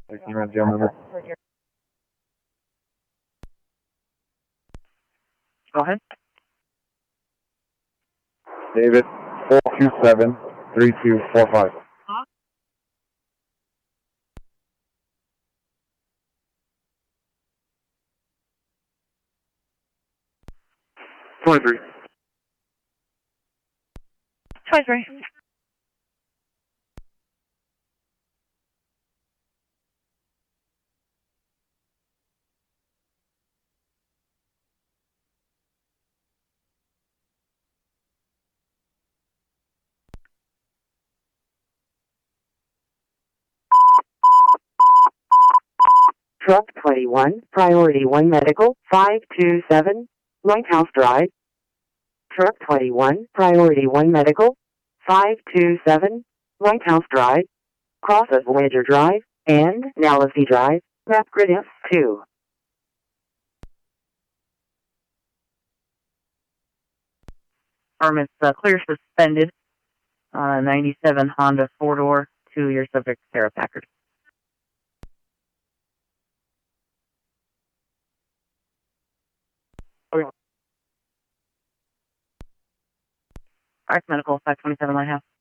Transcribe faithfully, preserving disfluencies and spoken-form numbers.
sixteen minutes, Joe Member. Go ahead. David, four two seven, three two four five. twenty-three. twenty-three. Truck twenty-one, Priority one Medical, five two seven, Lighthouse Drive. Truck twenty-one, Priority one Medical, five two seven, Lighthouse Drive, crosses Voyager Drive, and Nalacy Drive, map grid F two. Permits uh, clear suspended. Uh, ninety-seven Honda four-door to your subject, Sarah Packard. Okay. All right, medical, five twenty-seven Lighthouse.